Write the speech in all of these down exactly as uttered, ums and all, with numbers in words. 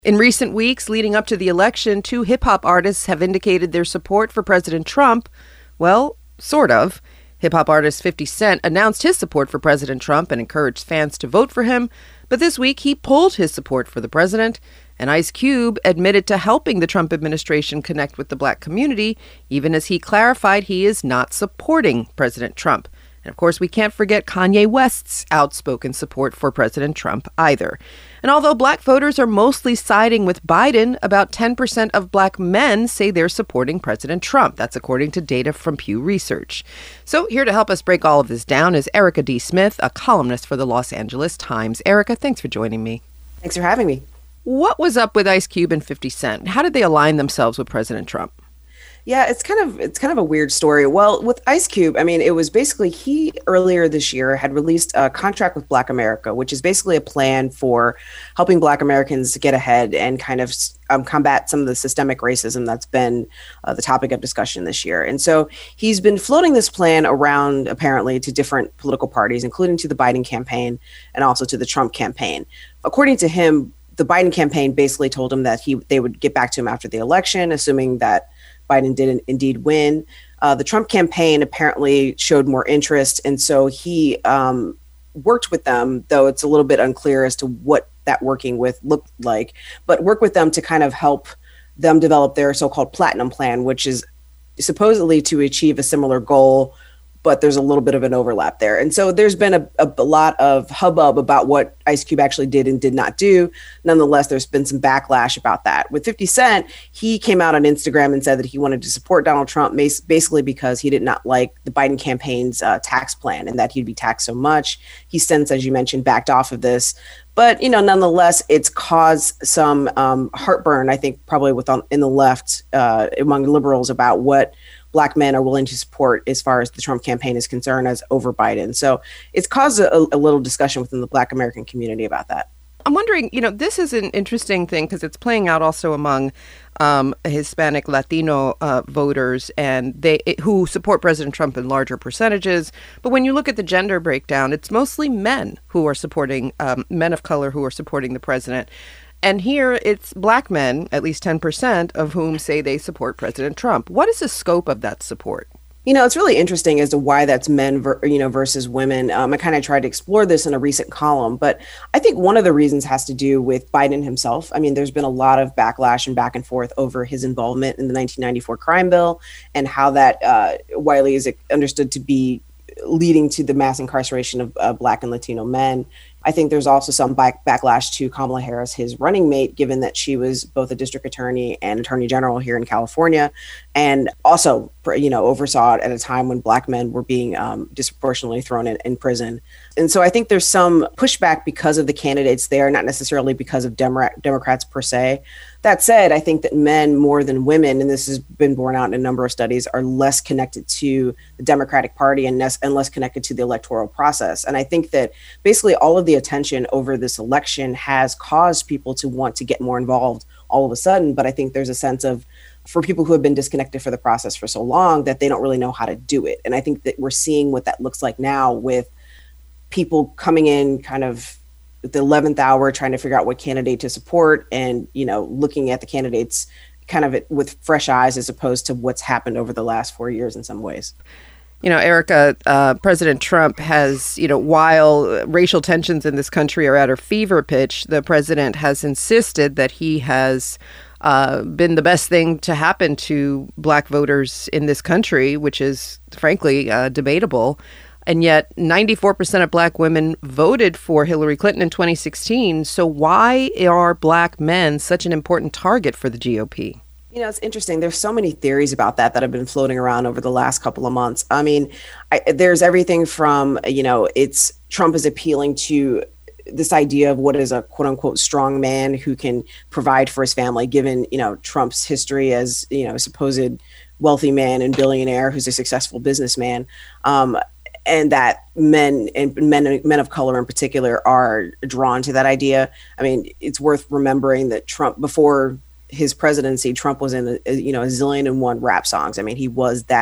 In recent weeks leading up to the election, two hip-hop artists have indicated their support for President Trump. Well, sort of. Hip-hop artist fifty Cent announced his support for President Trump and encouraged fans to vote for him. But this week, he pulled his support for the president. And Ice Cube admitted to helping the Trump administration connect with the black community, even as he clarified he is not supporting President Trump. And of course, we can't forget Kanye West's outspoken support for President Trump either. And although black voters are mostly siding with Biden, about ten percent of black men say they're supporting President Trump. That's according to data from Pew Research. So here to help us break all of this down is Erica D. Smith, a columnist for the Los Angeles Times. Erica, thanks for joining me. Thanks for having me. What was up with Ice Cube and fifty Cent? How did they align themselves with President Trump? Yeah, it's kind of it's kind of a weird story. Well, with Ice Cube, I mean, it was basically he earlier this year had released a contract with Black America, which is basically a plan for helping Black Americans get ahead and kind of um, combat some of the systemic racism that's been uh, the topic of discussion this year. And so he's been floating this plan around apparently to different political parties, including to the Biden campaign and also to the Trump campaign. According to him, the Biden campaign basically told him that he they would get back to him after the election, assuming that Biden did indeed win. Uh, the Trump campaign apparently showed more interest. And so he um, worked with them, though it's a little bit unclear as to what that working with looked like, but work with them to kind of help them develop their so-called platinum plan, which is supposedly to achieve a similar goal, but there's a little bit of an overlap there. And so there's been a, a, a lot of hubbub about what Ice Cube actually did and did not do. Nonetheless, there's been some backlash about that. With fifty Cent, he came out on Instagram and said that he wanted to support Donald Trump basically because he did not like the Biden campaign's uh, tax plan and that he'd be taxed so much. He since, as you mentioned, backed off of this. But, you know, nonetheless, it's caused some um, heartburn, I think, probably with on, in the left uh, among liberals about what Black men are willing to support as far as the Trump campaign is concerned as over Biden. So it's caused a, a little discussion within the Black American community about that. I'm wondering, you know, this is an interesting thing because it's playing out also among um, Hispanic Latino uh, voters and they who support President Trump in larger percentages. But when you look at the gender breakdown, it's mostly men who are supporting, um, men of color who are supporting the president. And here it's black men, at least ten percent of whom say they support President Trump. What is the scope of that support? You know, it's really interesting as to why that's men, ver- you know, versus women. Um, I kind of tried to explore this in a recent column, but I think one of the reasons has to do with Biden himself. I mean, there's been a lot of backlash and back and forth over his involvement in the nineteen ninety-four crime bill and how that uh, widely is understood to be leading to the mass incarceration of uh, Black and Latino men. I think there's also some back- backlash to Kamala Harris, his running mate, given that she was both a district attorney and attorney general here in California, and also, you know, oversaw it at a time when Black men were being um, disproportionately thrown in, in prison. And so I think there's some pushback because of the candidates there, not necessarily because of Demo- Democrats per se. That said, I think that men more than women, and this has been borne out in a number of studies, are less connected to the Democratic Party and less, and less connected to the electoral process. And I think that basically all of the attention over this election has caused people to want to get more involved all of a sudden. But I think there's a sense of, for people who have been disconnected for the process for so long, that they don't really know how to do it. And I think that we're seeing what that looks like now with people coming in kind of at the eleventh hour, trying to figure out what candidate to support and, you know, looking at the candidates kind of with fresh eyes as opposed to what's happened over the last four years in some ways. You know, Erica, uh, President Trump has, you know, while racial tensions in this country are at a fever pitch, the president has insisted that he has uh, been the best thing to happen to Black voters in this country, which is, frankly, uh, debatable. And yet ninety-four percent of Black women voted for Hillary Clinton in twenty sixteen. So why are Black men such an important target for the G O P? You know, it's interesting. There's so many theories about that that have been floating around over the last couple of months. I mean, I, there's everything from, you know, it's Trump is appealing to this idea of what is a quote unquote strong man who can provide for his family, given, you know, Trump's history as, you know, supposed wealthy man and billionaire who's a successful businessman. Um, and that men and men men of color in particular are drawn to that idea. I mean, it's worth remembering that Trump, before his presidency, Trump was in a, you know a zillion and one rap songs. I mean, he was that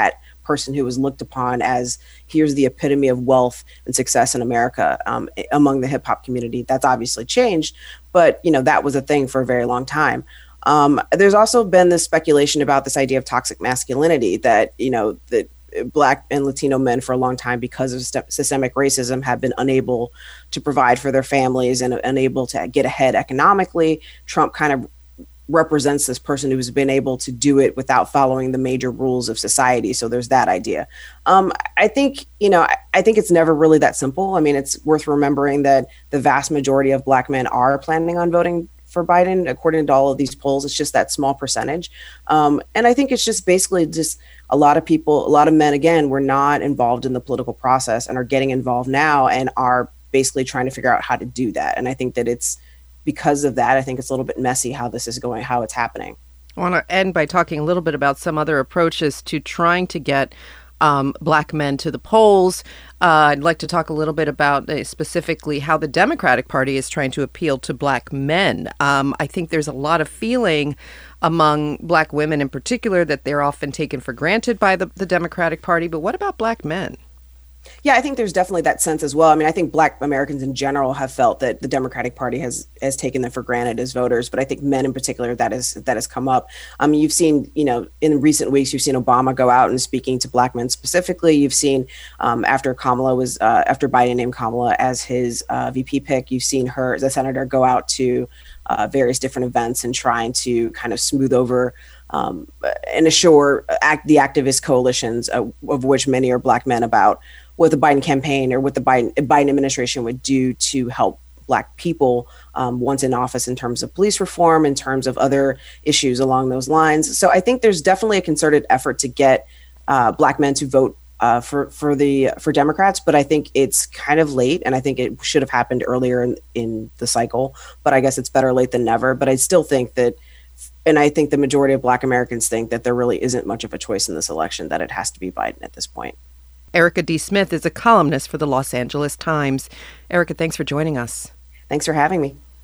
person who was looked upon as here's the epitome of wealth and success in America um, among the hip hop community. That's obviously changed, but you know that was a thing for a very long time. Um, there's also been this speculation about this idea of toxic masculinity that you know that Black and Latino men for a long time, because of st- systemic racism, have been unable to provide for their families and unable to get ahead economically. Trump kind of represents this person who's been able to do it without following the major rules of society. So there's that idea. Um, I think, you know, I, I think it's never really that simple. I mean, it's worth remembering that the vast majority of Black men are planning on voting for Biden, according to all of these polls. It's just that small percentage. Um, and I think it's just basically just a lot of people, a lot of men, again, were not involved in the political process and are getting involved now and are basically trying to figure out how to do that. And I think that it's because of that, I think it's a little bit messy how this is going, how it's happening. I want to end by talking a little bit about some other approaches to trying to get Um, Black men to the polls. Uh, I'd like to talk a little bit about uh, specifically how the Democratic Party is trying to appeal to Black men. Um, I think there's a lot of feeling among Black women in particular that they're often taken for granted by the, the Democratic Party. But what about Black men? Yeah, I think there's definitely that sense as well. I mean, I think Black Americans in general have felt that the Democratic Party has has taken them for granted as voters, but I think men in particular, that is that has come up. I mean, you've seen, you know, in recent weeks, you've seen Obama go out and speaking to Black men specifically. You've seen um, after Kamala was uh, after Biden named Kamala as his uh, V P pick, you've seen her, the senator, go out to uh, various different events and trying to kind of smooth over um, and assure act, the activist coalitions, uh, of which many are Black men, about what the Biden campaign or what the Biden, Biden administration would do to help Black people um, once in office in terms of police reform, in terms of other issues along those lines. So I think there's definitely a concerted effort to get uh, Black men to vote uh, for for the for Democrats, but I think it's kind of late, and I think it should have happened earlier in, in the cycle. But I guess it's better late than never. But I still think that, and I think the majority of Black Americans think that there really isn't much of a choice in this election, that it has to be Biden at this point. Erica D. Smith is a columnist for the Los Angeles Times. Erica, thanks for joining us. Thanks for having me.